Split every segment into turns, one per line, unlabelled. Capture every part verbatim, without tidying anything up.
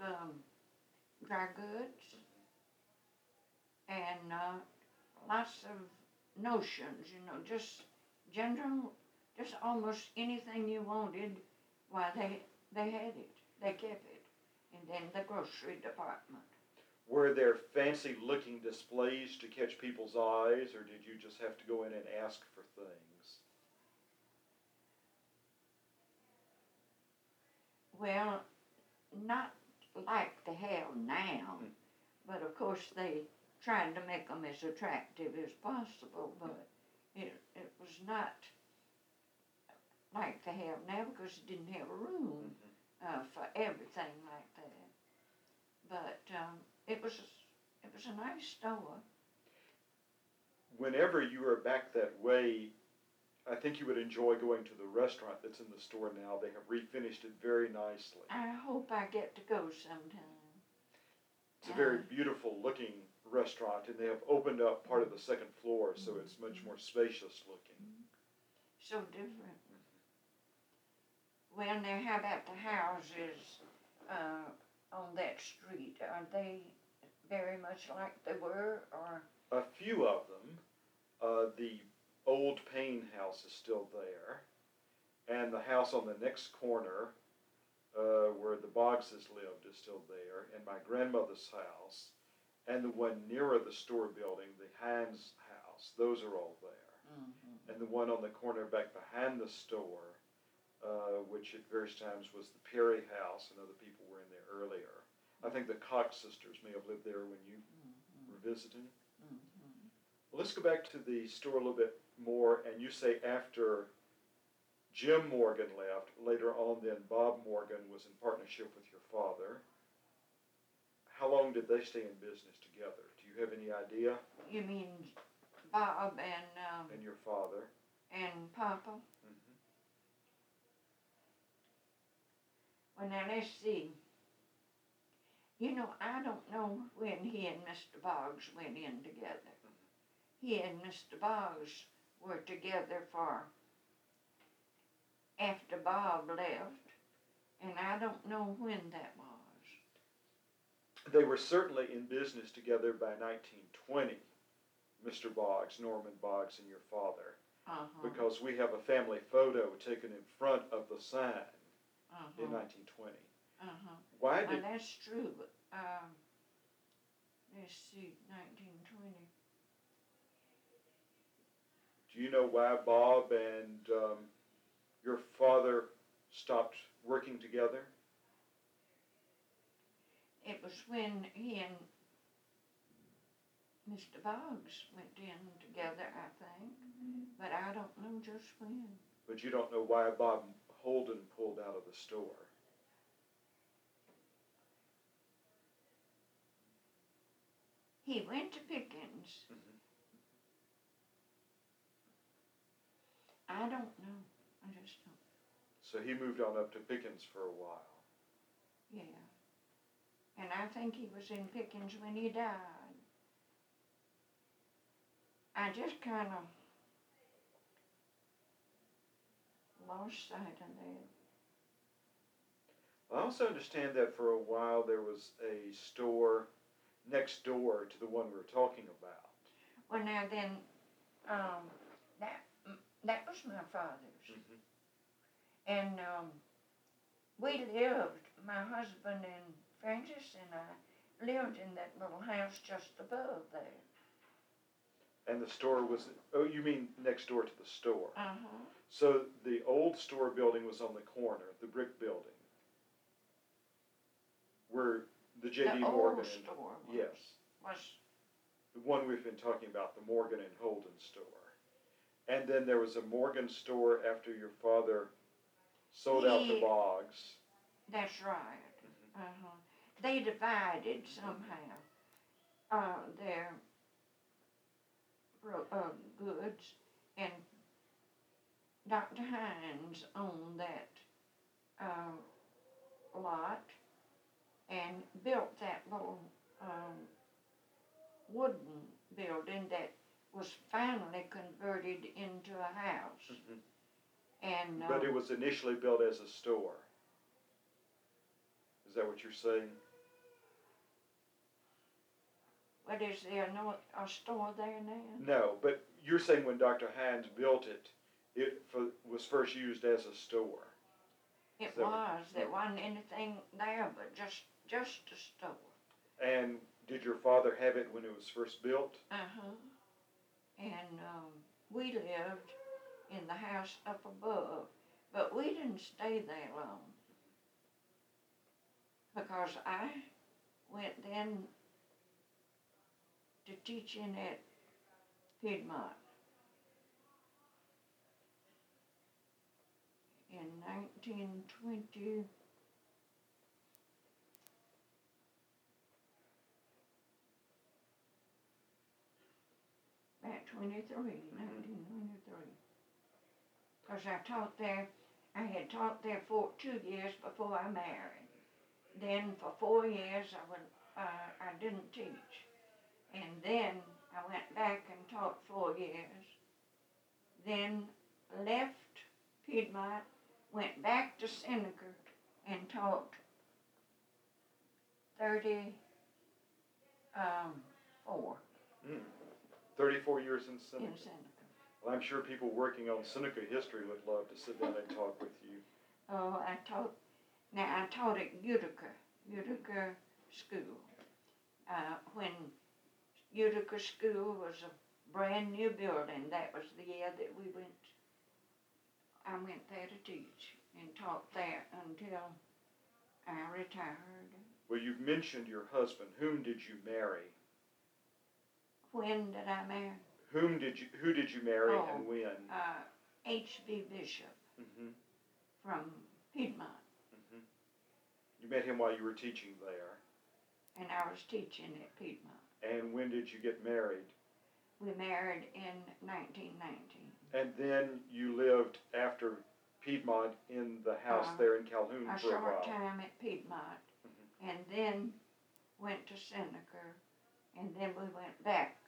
um, dry goods and uh, lots of notions, you know, just general, just almost anything you wanted, why they, they had it, they kept it. And then the grocery department.
Were there fancy looking displays to catch people's eyes, or did you just have to go in and ask for things?
Well, not like they have now,
Hmm.
but of course they tried to make them as attractive as possible, but it, it was not like they have now because it didn't have a room uh, for everything like that. But um, it was it was a nice store.
Whenever you are back that way, I think you would enjoy going to the restaurant that's in the store now. They have refinished it very nicely.
I hope I get to go sometime.
It's a very beautiful looking restaurant, and they have opened up part of the second floor, so
Mm-hmm.
it's much more spacious looking.
So different. Well, now how about the houses uh, on that street? Are they very much like they were, or?
A few of them. Uh, the old Payne house is still there, and the house on the next corner, uh, where the Boggses lived, is still there, and my grandmother's house, and the one nearer the store building, the Hines house, those are all there.
Mm-hmm.
And the one on the corner back behind the store, uh, which at various times was the Perry house, and other people were in there earlier. I think the Cox sisters may have lived there when you
Mm-hmm.
were visiting.
Mm-hmm.
Well, let's go back to the store a little bit more, and you say after Jim Morgan left, later on then Bob Morgan was in partnership with your father. How long did they stay in business together? Do you have any idea?
You mean Bob and um,
And your father?
and Papa?
Mm-hmm.
Well, now let's see. You know, I don't know when he and Mister Boggs went in together. He and Mister Boggs were together for after Bob left, and I don't know when that was.
They were certainly in business together by nineteen twenty, Mister Boggs, Norman Boggs, and your father,
Uh-huh.
because we have a family photo taken in front of the sign
uh-huh.
in nineteen twenty.
Uh-huh.
Why
Well,
did
that's true, but um, let's see, nineteen twenty.
do you know why Bob and um, your father stopped working together?
It was when he and Mister Boggs went in together, I think, but I don't know just when.
But you don't know why Bob Holden pulled out of the store.
He went to Pickens.
Mm-hmm.
I don't know. I just don't.
So he moved on up to Pickens for a while.
Yeah. And I think he was in Pickens when he died. I just kind of lost sight of that.
I also understand that for a while there was a store next door to the one we're talking about.
Well, now then, um, that that was my father's.
Mm-hmm.
And um, we lived, my husband and Francis and I lived in that little house just above there.
And the store was, oh, you mean next door to the store.
Uh-huh.
So the old store building was on the corner, the brick building, where the J D
The
Morgan.
old
and,
store was,
yes,
was,
the one we've been talking about, the Morgan and Holden store. And then there was a Morgan store after your father sold out to
He-
Boggs.
that's right.
Mm-hmm.
Uh-huh. They divided somehow uh, their uh, goods, and Doctor Hines owned that uh, lot and built that little um, wooden building that was finally converted into a house.
Mm-hmm.
And
But
um,
it was initially built as a store. Is that what you're saying?
What is there no a store there now?
No, but you're saying when Doctor Hines built it, it for, was first used as a store.
It
So-
was. There wasn't anything there but just just a store.
And did your father have it when it was first built?
Uh huh. And um, we lived in the house up above, but we didn't stay there long because I went then to teaching at Piedmont in nineteen twenty. At twenty-three, nineteen twenty-three. Because I taught there, I had taught there for two years before I married. Then for four years I went, uh, I didn't teach. And then I went back and taught four years. Then left Piedmont, went back to Seneca and taught thirty, um, four
Mm. Thirty-four years in
in
Seneca.
Seneca.
Well, I'm sure people working on Seneca history would love to sit down and talk with you.
Oh, I taught, now I taught at Utica, Utica School. Uh, when Utica School was a brand new building, that was the year that we went, I went there to teach and taught there until I retired.
Well, you've mentioned your husband. Whom did you marry?
When did I marry?
Whom did you? Who did you marry
Oh.
and when?
Uh, H B Bishop
Mm-hmm.
from Piedmont,
Mm-hmm. You met him while you were teaching there.
and I was teaching at Piedmont.
And when did you get married?
We married in nineteen nineteen.
And then you lived after Piedmont in the house
Uh,
there in Calhoun
A
for a
short
while.
time at Piedmont, and then went to Seneca, and then we went back.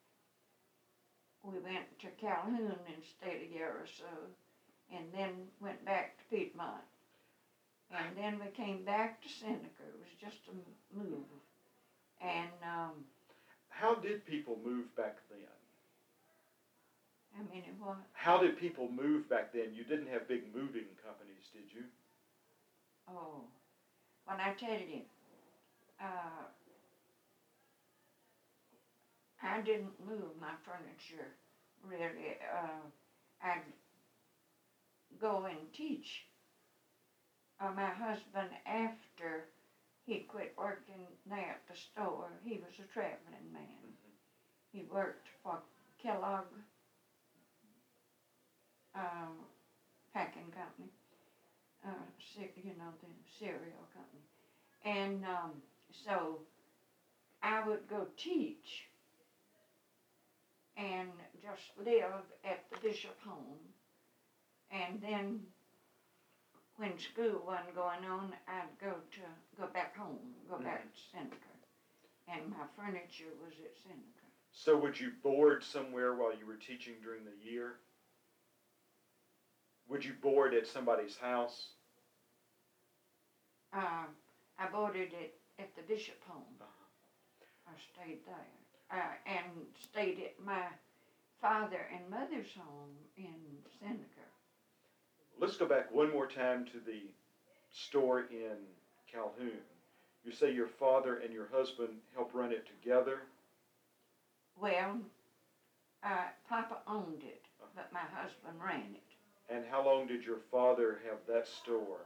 We went to Calhoun and stayed a year or so, and then went back to Piedmont. And then we came back to Seneca. It was just a m- move. And um,
How did people move back then?
I mean, it was,
How did people move back then? You didn't have big moving companies, did you?
oh, when I tell you, uh, I didn't move my furniture really. Uh, I'd go and teach. Uh, my husband, after he quit working there at the store, he was a traveling man.
Mm-hmm.
He worked for Kellogg um, packing company, uh, ce- you know, the cereal company. And um, so I would go teach and just live at the Bishop home. And then when school wasn't going on, I'd go to, go back home, go back to Seneca. And my furniture was at Seneca.
So would you board somewhere while you were teaching during the year? Would you board at somebody's house?
Uh, I boarded it at the Bishop home.
Uh-huh.
I stayed there. Uh, and stayed at my father and mother's home in Seneca.
Let's go back one more time to the store in Calhoun. You say your father and your husband helped run it together?
Well, uh, Papa owned it, but my husband ran it.
And how long did your father have that store?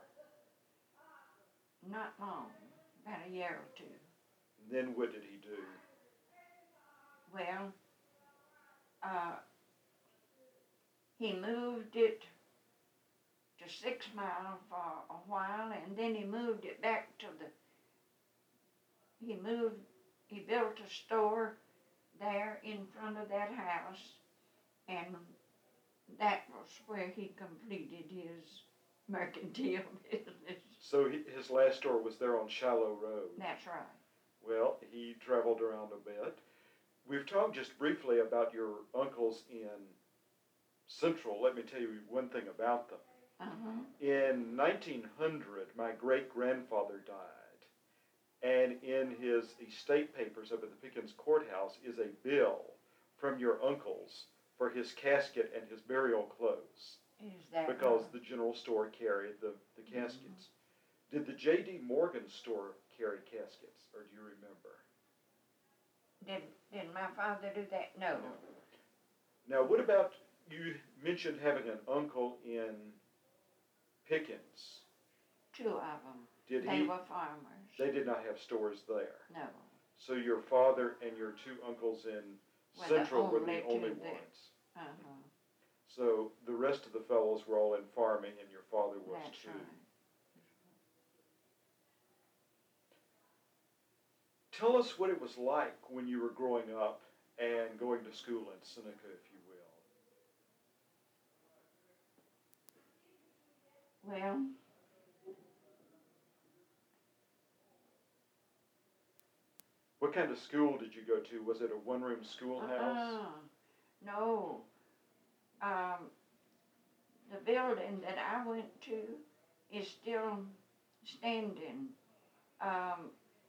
Not long, about a year or two.
And then what did he do?
Well, uh, he moved it to Six Mile for a while, and then he moved it back to the, he moved, he built a store there in front of that house, and that was where he completed his mercantile business.
So he, his last store was there on Shallow Road.
That's right.
Well, he traveled around a bit. We've talked just briefly about your uncles in Central. Let me tell you one thing about them.
Uh-huh.
In nineteen hundred, my great-grandfather died, And in his estate papers up at the Pickens courthouse is a bill from your uncles for his casket and his burial clothes.
Is that
Because
right?
the general store carried the, the caskets.
Mm-hmm.
Did the J D Morgan store carry caskets, or do you remember?
Did, did my father do that? No.
Now, what about, you mentioned having an uncle in Pickens.
Two of them.
Did
They
he?
were farmers.
They did not have stores there.
No.
So your father and your two uncles in
Were the
Central were the
only two
only
that-
ones.
Uh-huh.
So the rest of the fellows were all in farming, and your father was
That's
too.
right.
Tell us what it was like when you were growing up and going to school in Seneca, if you will.
Well,
What kind of school did you go to? Was it a one-room schoolhouse?
uh-uh. No. Um, the building that I went to is still standing. Um,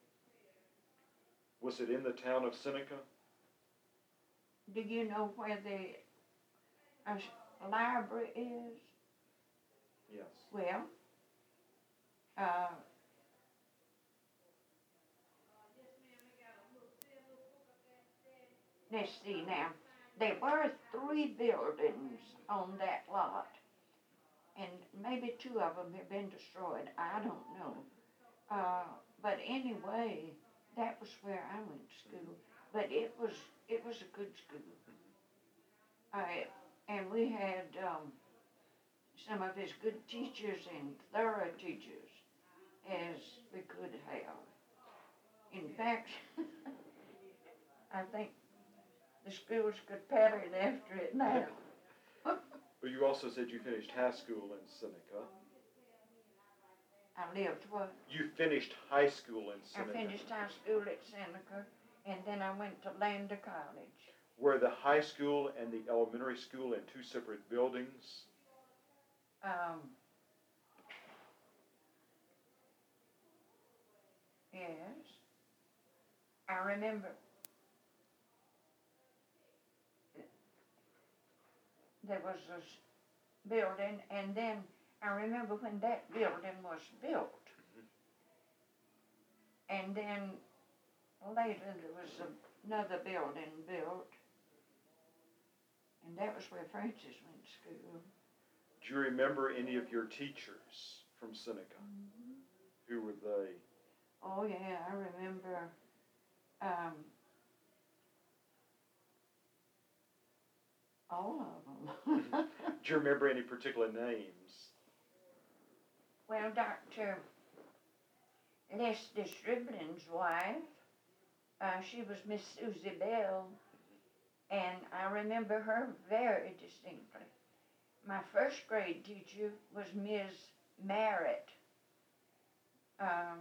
Was it in the town of Seneca?
do you know where the uh, library is?
Yes.
Well, uh, let's see now. There were three buildings on that lot, and maybe two of them have been destroyed. I don't know. Uh, but anyway, that was where I went to school. But it was it was a good school. I and we had um, some of as good teachers and thorough teachers as we could have. In fact, I think the schools could pattern after it now.
But you also said you finished high school in Seneca.
I lived what?
You finished high school in
I
Seneca.
finished high school at Seneca, and then I went to Lander College.
Were the high school and the elementary school in two separate buildings?
Um, yes. I remember there was this building, and then I remember when that building was built. And then later there was another building built, and that was where Francis went to school.
Do you remember any of your teachers from Seneca?
Mm-hmm.
Who were they?
Oh yeah, I remember um, all of them.
Do you remember any particular names?
Well, Doctor Lester Striblin's wife, uh, she was Miss Susie Bell, and I remember her very distinctly. My first grade teacher was Miss Merritt. Um,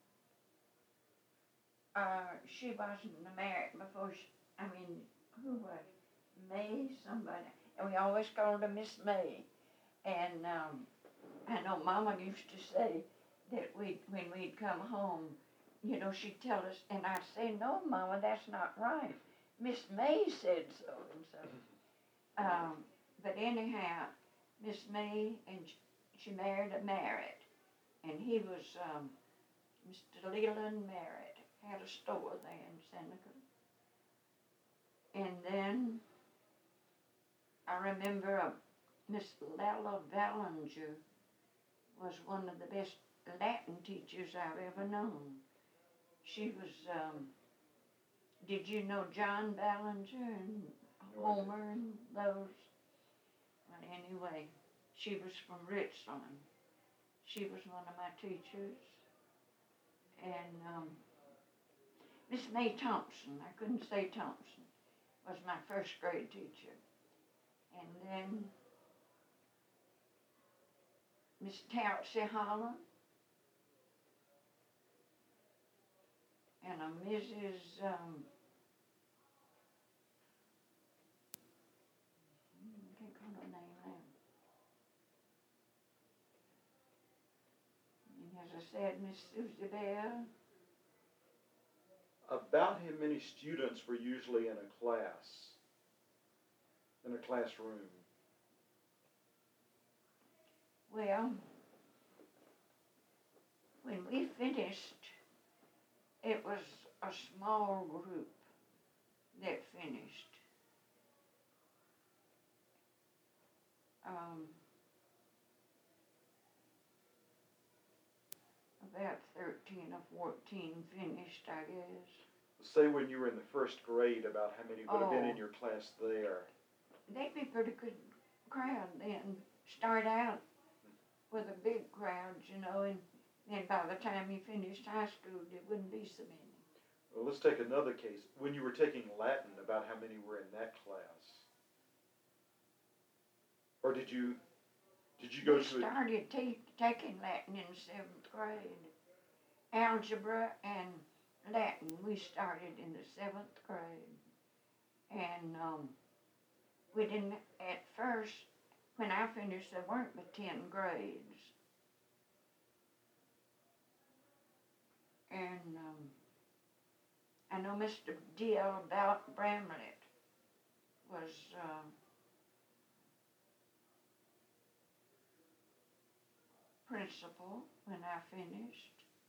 uh, she wasn't a Merritt before she, I mean, who was? May somebody, and we always called her Miss May. And um, I know Mama used to say that we, when we'd come home, you know, she'd tell us, and I'd say, no, Mama, that's not right. Miss May said so, and so. Um, but anyhow, Miss May, and she married a Merritt, and he was um, Mister Leland Merritt, had a store there in Seneca. And then I remember a Miss Lella Ballinger was one of the best Latin teachers I've ever known. She was, um, did you know John Ballinger and Homer and those? Well, anyway, she was from Richland. She was one of my teachers. And um, Miss May Thompson, I couldn't say Thompson, was my first grade teacher. And then Miss Townsy Holland, and a Missus Um, I can't call her name now. And as I said, Miss Susie Bell,
About how many students were usually in a class, in a classroom?
Well, when we finished, it was a small group that finished. Um, about thirteen or fourteen finished, I guess.
Say when you were in the first grade, about how many would have been in
Oh.
your class there?
They'd be pretty good crowd then. Start out with a big crowd, you know, and then by the time you finished high school, there wouldn't be so many.
Well, let's take another case. When you were taking Latin, about how many were in that class? Or did you, did you go
We
to a,
started te- taking Latin in seventh grade. Algebra and Latin, we started in the seventh grade. And um, we didn't, at first, when I finished, there weren't but ten grades. And um, I know Mister D L Bramlett was uh, principal when I finished.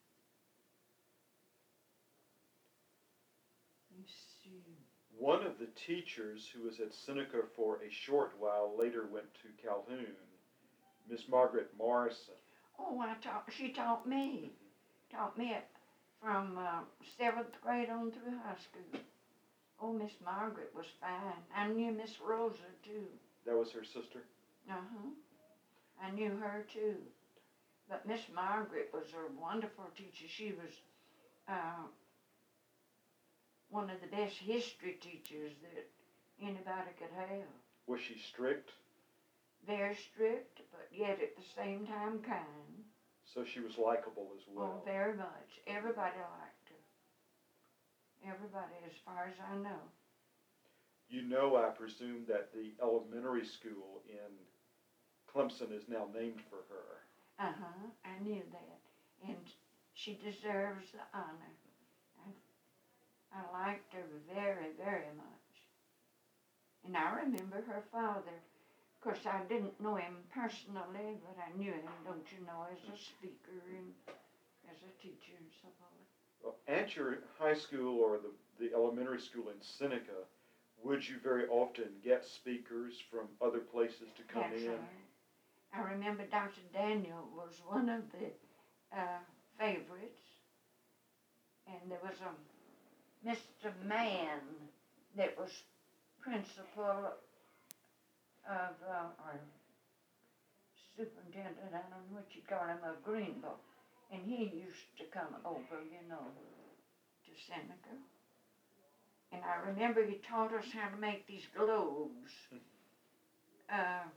Let's see.
one of the teachers who was at Seneca for a short while later went to Calhoun, Miss Margaret Morrison.
Oh, I taught, she taught me, taught me it from uh, seventh grade on through high school. Oh, Miss Margaret was fine. I knew Miss Rosa too.
That was her sister?
Uh-huh. I knew her too. But Miss Margaret was a wonderful teacher. She was uh, one of the best history teachers that anybody could have.
Was she strict?
Very strict, but yet at the same time kind.
So she was likable as well.
Oh, very much. Everybody liked her. Everybody, as far as I know.
You know, I presume that the elementary school in Clemson is now named for her.
Uh-huh, I knew that. And she deserves the honor. I, I liked her very, very much. And I remember her father. Of course, I didn't know him personally, but I knew him, don't you know, as a speaker and as a teacher and so forth.
Well, at your high school or the, the elementary school in Seneca, would you very often get speakers from other places to come
That's
in?
right. I remember Doctor Daniel was one of the uh, favorites. And there was a Mister Mann that was principal of, uh, or superintendent, I don't know what you call him, of Greenville. And he used to come over, you know, to Seneca. And I remember he taught us how to make these globes. Uh,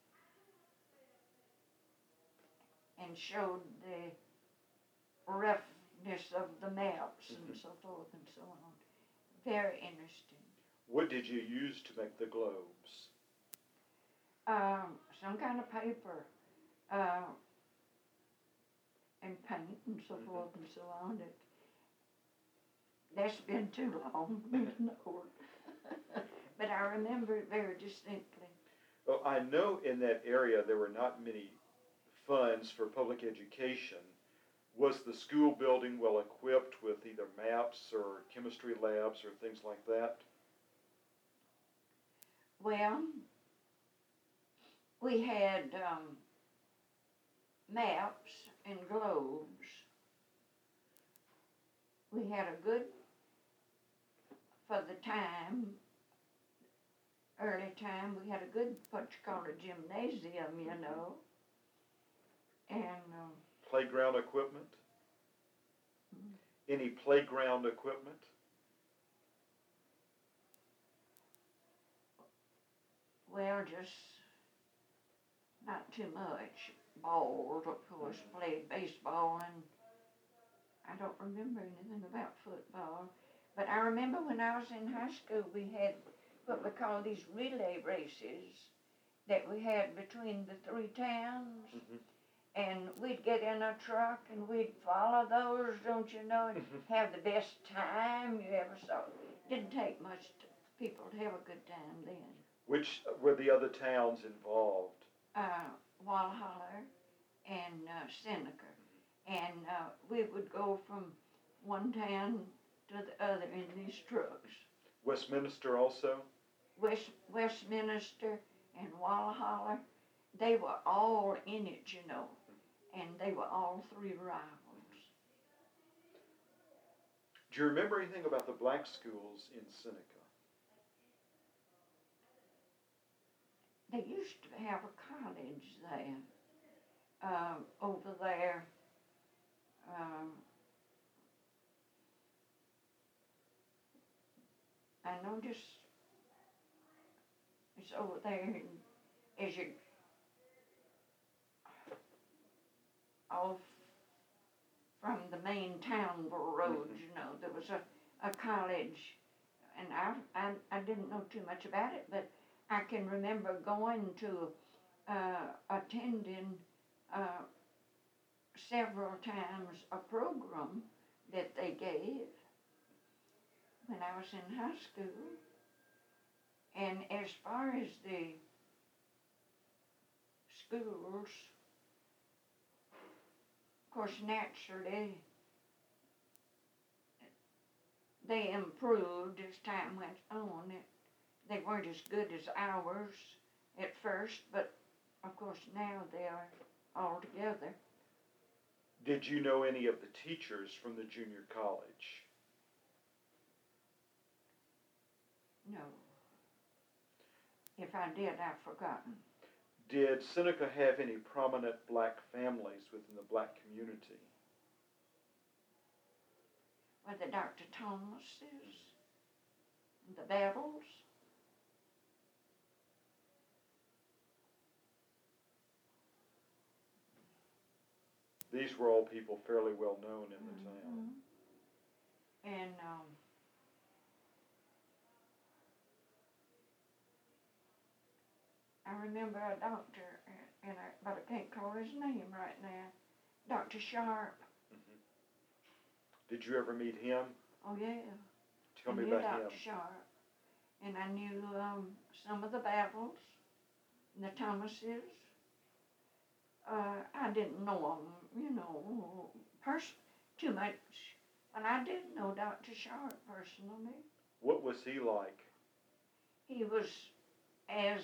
and showed the roughness of the maps and
Mhm.
so forth and so on. Very interesting.
What did you use to make the globes?
Um, some kind of paper, uh, and paint and so
Mhm.
forth and so on. It, that's been too long, Lord. But I remember it very distinctly.
Well, I know in that area there were not many funds for public education. Was the school building well equipped with either maps or chemistry labs or things like that?
Well, we had um, maps and globes. We had a good, for the time, early time, we had a good, what you call a gymnasium, you know. And um,
Playground equipment?
Mhm.
Any playground equipment?
well, just not too much. Balls, of course, played baseball, and I don't remember anything about football. But I remember when I was in high school, we had what we call these relay races that we had between the three towns.
Mhm.
and we'd get in a truck and we'd follow those, don't you know, and have the best time you ever saw. Didn't take much to people to have a good time then.
Which were the other towns involved?
Uh, Walhalla and uh, Seneca. And uh, we would go from one town to the other in these trucks.
Westminster also?
West, Westminster and Walhalla, they were all in it, you know, and they were all three rivals.
Do you remember anything about the black schools in Seneca?
They used to have a college there, uh, over there. Um, I noticed it's over there in, as you off from the main Townville Road,
Mhm.
you know, there was a, a college, and I, I I didn't know too much about it, but I can remember going to uh, attending uh, several times a program that they gave when I was in high school. And as far as the schools, of course, naturally, they improved as time went on. It, they weren't as good as ours at first, but of course now they are all together.
Did you know any of the teachers from the junior college?
No. If I did, I've forgotten.
Did Seneca have any prominent black families within the black community?
Were the Doctor Thomases, the Battles?
These were all people fairly well known in the
Mm-hmm.
town.
And um, I remember a doctor, and I, but I can't call his name right now, Doctor Sharp.
Mm-hmm. Did you ever meet him?
Oh yeah.
Tell
I
me
knew
about
Doctor
him.
Sharp, and I knew um, some of the Battles, and the Thomases. Uh, I didn't know them, you know, pers- too much, but I did know Doctor Sharp personally.
What was he like?
He was as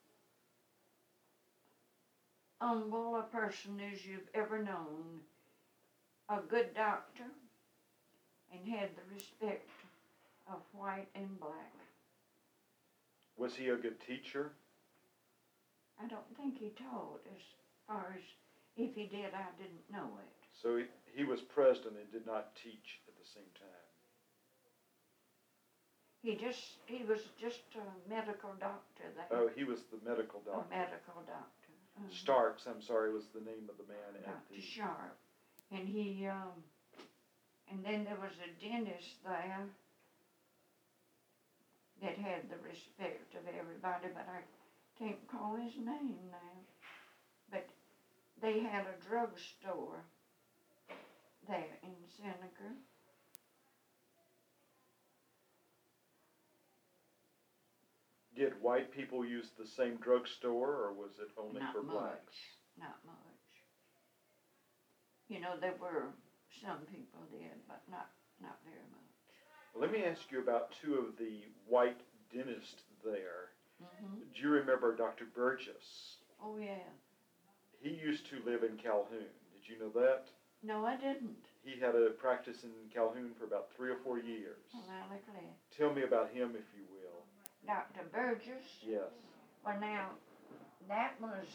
humble a person as you've ever known, a good doctor, and had the respect of white and black.
Was he a good teacher?
I don't think he taught, as far as if he did, I didn't know it.
So he, he was president and did not teach at the same time.
He just, he was just a medical doctor there.
Oh, he was the medical
A
doctor.
medical doctor. Uh-huh.
Starks, I'm sorry, was the name of the man at
Doctor
the...
Sharp. And he, um, and then there was a dentist there that had the respect of everybody, but I can't call his name now. But they had a drugstore there in Seneca.
Did white people use the same drugstore, or was it only
Not
for
much.
blacks?
Not much. You know, there were some people did, but not not very much.
Well, let me ask you about two of the white dentists there.
Mm-hmm.
Do you remember Doctor Burgess?
Oh yeah.
He used to live in Calhoun. Did you know that?
No, I didn't.
He had a practice in Calhoun for about three or four years.
Well, I like that.
Tell me about him, if you will.
Doctor Burgess.
Yes.
Well, now, that was,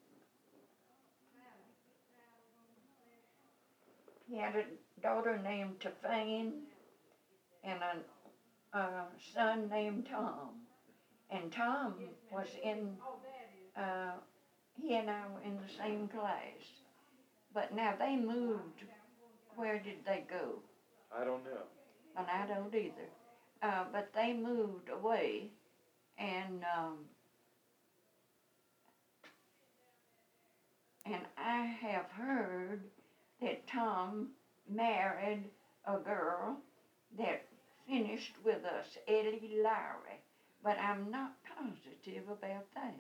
he had a daughter named Tafane and a, a son named Tom. And Tom was in, uh, he and I were in the same class. But now they moved, where did they go?
I don't know.
And I don't either. Uh, but they moved away, and um, And I have heard that Tom married a girl that finished with us, Ellie Lowry, but I'm not positive about that.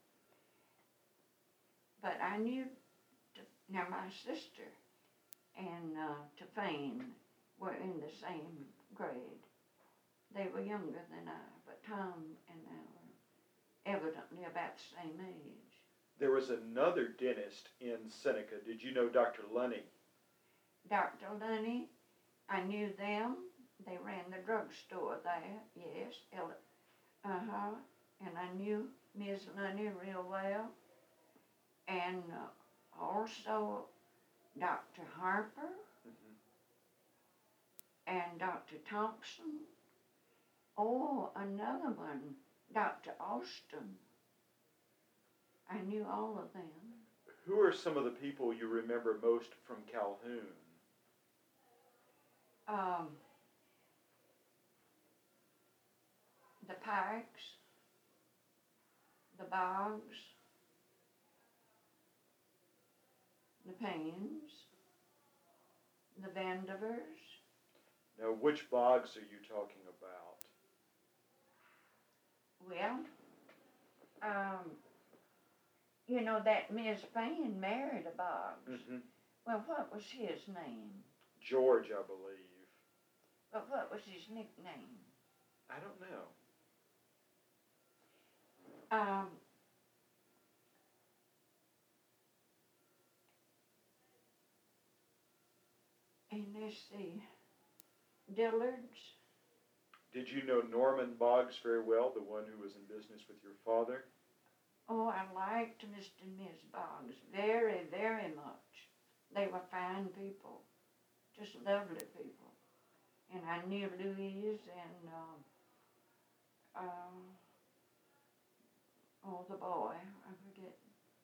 But I knew, t- now my sister and uh, Tafane were in the same grade. They were younger than I, but Tom and I were evidently about the same age.
There was another dentist in Seneca. Did you know Doctor Lunny?
Doctor Lunny, I knew them. They ran the drugstore there, yes. Uh-huh. And I knew Miss Lunny real well. And uh, also Doctor Harper
Mm-hmm.
and Doctor Thompson. Oh, another one, Doctor Austin. I knew all of them.
Who are some of the people you remember most from Calhoun?
Um, the Pikes, the Boggs, the Paynes, the Vandevers.
Now, which Boggs are you talking about?
Well, um, you know that Miss Payne married a Boggs.
Mm-hmm.
Well, what was his name?
George, I believe.
But what was his nickname?
I don't know.
Um, and let's see, Dillard's.
Did you know Norman Boggs very well, the one who was in business with your father?
Oh, I liked Mister and Miss Boggs very, very much. They were fine people, just lovely people. And I knew Louise and, um, um, oh, the boy, I forget.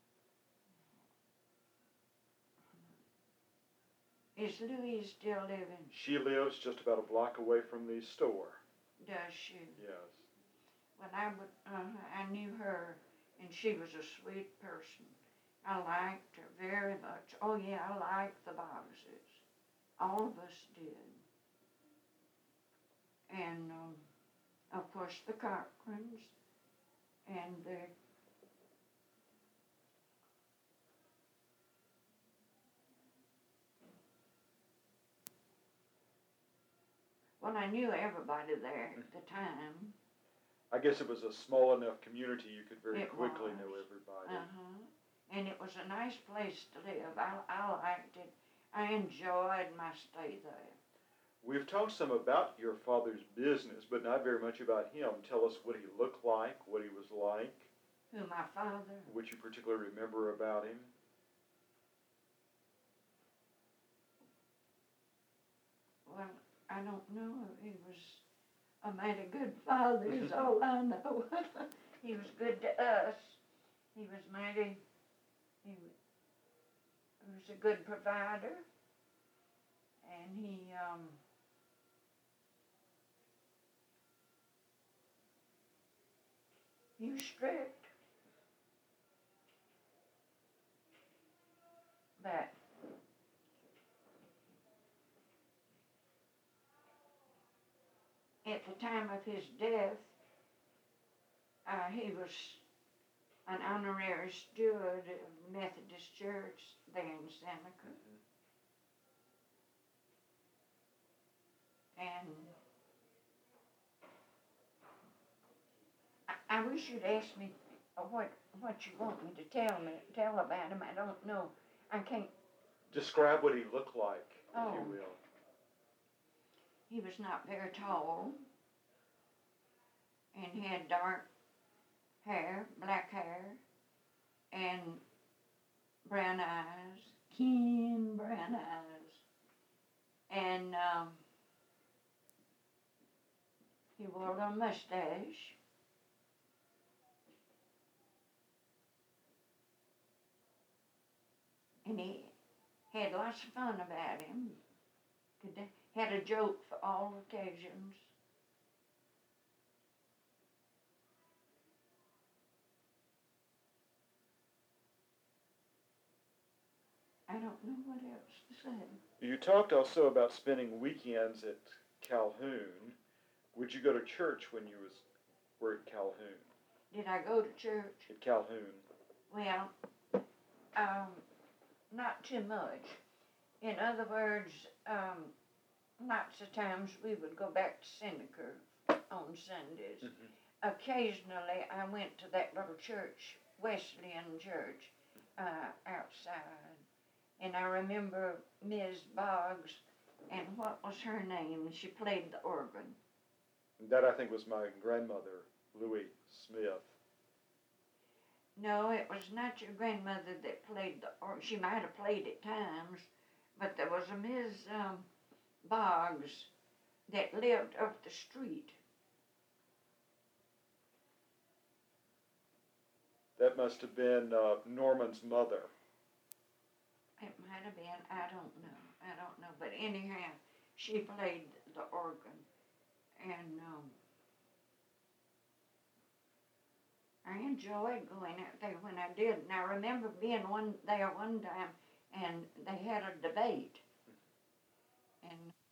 Is Louise still living?
She lives just about a block away from the store.
Does she?
Yes.
When I would, uh, I knew her, and she was a sweet person. I liked her very much. Oh yeah, I liked the Boggses. All of us did. And um, of course the Cochrans, and the well, I knew everybody there at the time.
I guess it was a small enough community you could very
It
quickly
was.
know everybody.
Uh-huh. And it was a nice place to live. I, I liked it. I enjoyed my stay there.
We've talked some about your father's business, but not very much about him. Tell us what he looked like, what he was like,
Who, my father?
what you particularly remember about him.
Well, I don't know. He was a mighty good father is all I know. He was good to us. He was mighty, he was, he was a good provider. And he, um, he was strict. But at the time of his death, uh, he was an honorary steward of Methodist Church there in Seneca. And I, I wish you'd ask me uh, what what you want me to tell me tell about him. I don't know. I can't.
Describe what he looked like, if
Oh.
you will.
He was not very tall, and he had dark hair, black hair, and brown eyes, keen brown eyes, and um, he wore a mustache. And he had lots of fun about him. Could, had a joke for all occasions. I don't know what else to say.
You talked also about spending weekends at Calhoun. Would you go to church when you was were at Calhoun?
Did I go to church?
At Calhoun.
Well, um, not too much. In other words, um, lots of times we would go back to Seneca on Sundays.
Mm-hmm.
Occasionally, I went to that little church, Wesleyan Church, uh, outside. And I remember Miz Boggs, and what was her name? She played the organ.
That, I think, was my grandmother, Louie Smith.
No, it was not your grandmother that played the organ. She might have played at times, but there was a Miz Um, Boggs that lived up the street.
That must have been uh, Norman's mother.
It might have been, I don't know, I don't know, but anyhow, she played the organ, and, um, I enjoyed going out there when I did, and I remember being one there one time, and they had a debate, and